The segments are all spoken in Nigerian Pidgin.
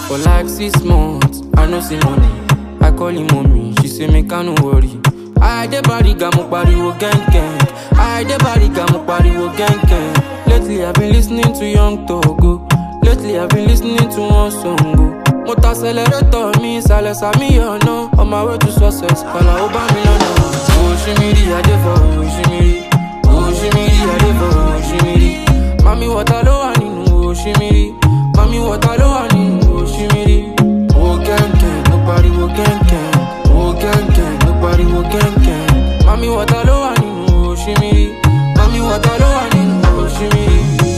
For like 6 months, I no see money. I call him mommy, she say make I no worry. I dey bariga mo pariwo gang gang. I dey bariga mo pariwo gang gang. Lately I've been listening to Young Togo. Lately I've been listening to one song. Motor accelerator mi sale sami ono. On my way to success, kala oba mi lọ́nà. Oh shimiri I dey for oh shimiri. Oh shimiri I dey for oh shimiri. Mami water lo wa nínú oh shimiri. Mami water lo wa nínú oh shimiri. Oh gang gang, no pariwo gang gang. Oh gang gang, no pariwo gang gang. Mami water lo wa nínú oh shimiri. Mami water lo wa nínú oh shimiri.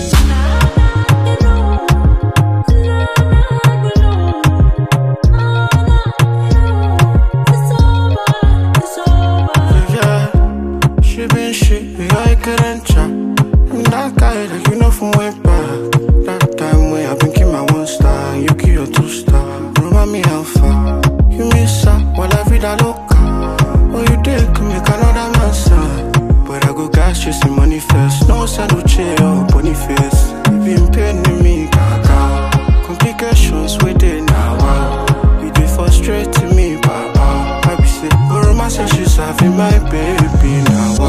I couldn't chat. I'm that guy that you know from way back. That time when I've been keep my 1 star, you keep your 2 star. Remind me how far you miss out while I vida loca. Oh, you did come make another man sad. But I go gas chasing money first. No sanduche or boniface. You been paying me, gaga. Complications with it now. You did frustrate me, papa. I be sick. But romance she's having my baby now.